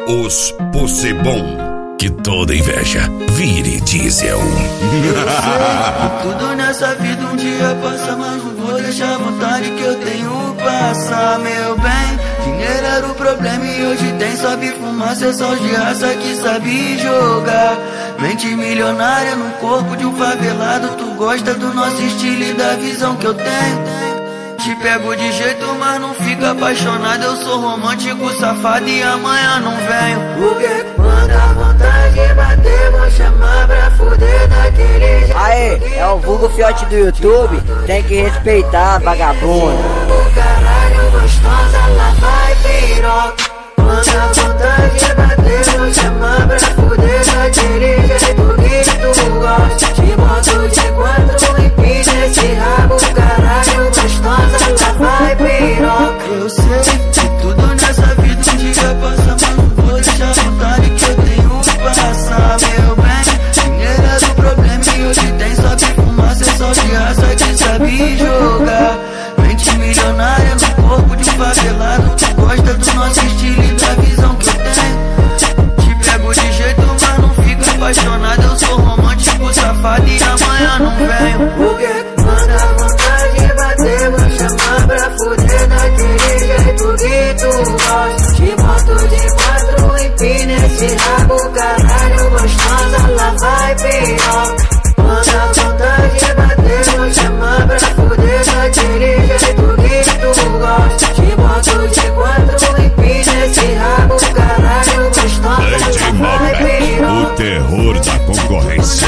Os Possebon. Que toda inveja vire diesel. Eu sei que tudo nessa vida um dia passa, mas não vou deixar a vontade que eu tenho passar, meu bem. Dinheiro era o problema e hoje tem, sabe fumar, cê só de raça que sabe jogar. Mente milionária no corpo de um favelado, tu gosta do nosso estilo e da visão que eu tenho. Te pego de jeito, mas não fica apaixonado. Eu sou romântico, safado e amanhã não venho. Porque quando a vontade bater, vou chamar pra fuder daquele jeito. Aê, é o vulgo fiote do YouTube, tem que respeitar, vagabundo. O caralho gostosa, lá vai piroca. Quando a vontade bater, vou chamar pra fuder daquele jeito que tu gosta. Te boto de quatro, empina esse rabo, caralho gostosa, lá vai piroca. Eu sei que tudo nessa vida um dia passa, mas não vou deixar a vontade que eu tenho passar, meu bem. Dinheiro era o problema e hoje tem, sabe fumar, cê só de raça que sabe jogar. Mente milionária no corpo de um favelado, tu gosta do nosso estilo e da visão que eu tenho. Te pego de jeito, mas não fica apaixonado. Eu sou romântico, safado e amanhã não venho. Porque quando a vontade bater, vou chamar pra fuder daquele jeito que tu gosta. Te boto de quatro, empina esse rabo, caralho gostosa, lá vai piroca. Quando a vontade bater, vou chamar pra fuder daquele jeito que tu gosta. Te boto de quatro, empina esse rabo, caralho gostosa, lá vai piroca. O terror da concorrência.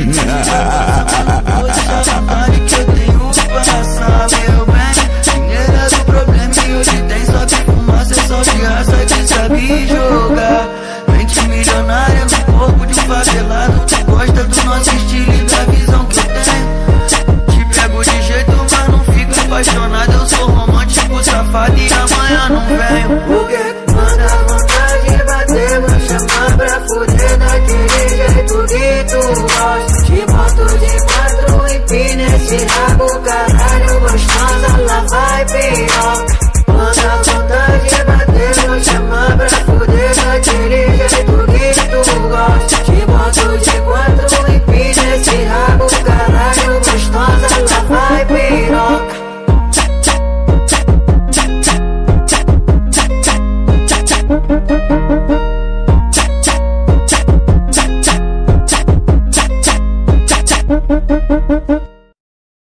Vou deixar a vontade que eu tenho passar, meu bem. Dinheiro era o problema e hoje tem, sabe fumar, cê só de raça que sabe jogar. Mente milionária no corpo de um favelado, tu gosta do nosso estilo e da visão que eu tenho. Te pego de jeito, mas não fica apaixonado. Eu sou romântico, safado e amanhã não venho. Porque quando a vontade bater, vou chamar pra fuder daquele jeito que tu gosta. Te boto de quatro, empina esse rabo, caralho gostosa, lá vai piroca.